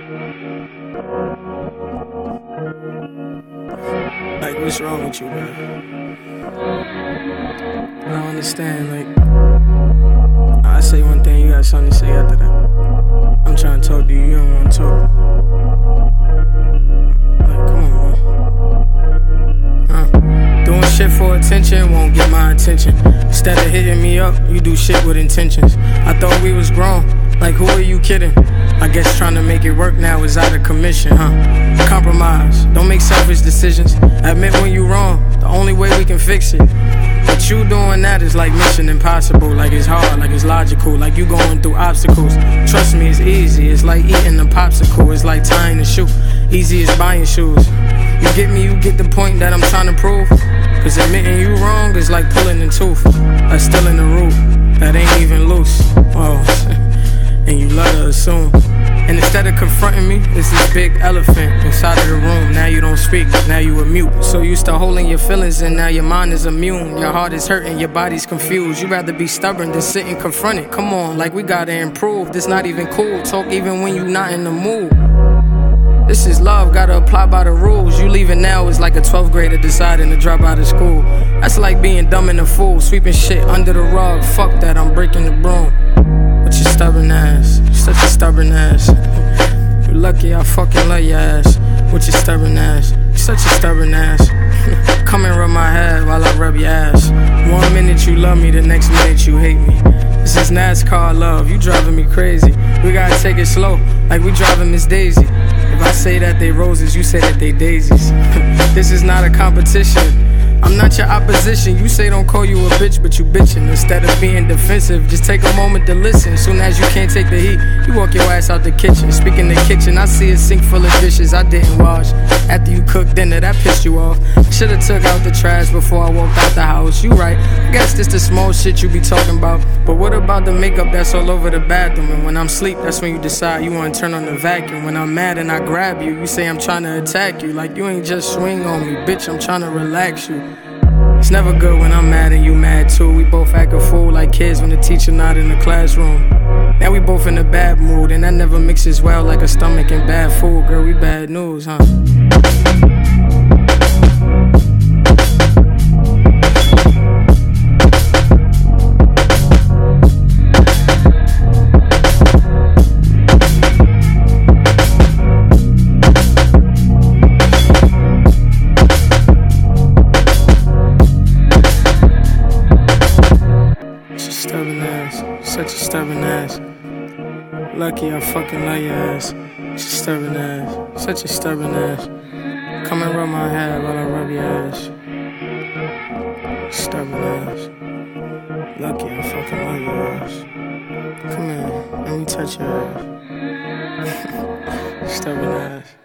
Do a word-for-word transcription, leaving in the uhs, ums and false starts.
Like, what's wrong with you, man? I don't understand, like, I say one thing, you got something to say after that. I'm trying to talk to you, you don't want to talk. Like, come on, man. Huh? Doing shit for attention won't get my attention. Instead of hitting me up, you do shit with intentions. I thought we was grown, like who are you kidding? I guess trying to make it work now is out of commission, huh? Compromise, don't make selfish decisions. Admit when you wrong, the only way we can fix it. But you doing that is like mission impossible. Like it's hard, like it's logical, like you going through obstacles. Trust me, it's easy, it's like eating a popsicle. It's like tying a shoe, easy as buying shoes. You get me, you get the point that I'm trying to prove. Cause admitting you wrong is like pulling a tooth, or still in the root that ain't even loose. Oh, and you love to assume. And instead of confronting me, it's this big elephant inside of the room. Now you don't speak, now you a mute. So used to holding your feelings and now your mind is immune. Your heart is hurting, your body's confused. You rather be stubborn than sit and confront it. Come on, like we gotta improve. This not even cool, talk even when you not in the mood. This is love, gotta apply by the rules. You leaving now is like a twelfth grader deciding to drop out of school. That's like being dumb and a fool, sweeping shit under the rug. Fuck that, I'm breaking the broom. With your stubborn ass, you're such a stubborn ass. You're lucky I fucking love your ass. With your stubborn ass, you're such a stubborn ass. Come and rub my head while I rub your ass. One minute you love me, the next minute you hate me. This is NASCAR love, you driving me crazy. We gotta take it slow, like we driving Miss Daisy. If I say that they roses, you say that they daisies. This is not a competition, I'm not your opposition. You say don't call you a bitch, but you bitching. Instead of being defensive, just take a moment to listen. Soon as you can't take the heat, you walk your ass out the kitchen. Speaking the kitchen, I see a sink full of dishes I didn't wash. After you cooked dinner, that pissed you off. Should've took out the trash before I walked out the house. You right, I guess this the small shit you be talking about. But what about the makeup that's all over the bathroom? And when I'm asleep, that's when you decide you wanna turn on the vacuum. When I'm mad and I grab you, you say I'm trying to attack you. Like you ain't just swing on me, bitch, I'm trying to relax you. It's never good when I'm mad and you mad too. We both act a fool like kids when the teacher not in the classroom. Now we both in a bad mood, and that never mixes well like a stomach and bad food. Girl, we bad news, huh? Stubborn ass, such a stubborn ass. Lucky I fucking love your ass. Such a stubborn ass, such a stubborn ass. Come and rub my head while I rub your ass. Stubborn ass. Lucky I fucking love your ass. Come here, let me touch your ass. Stubborn ass.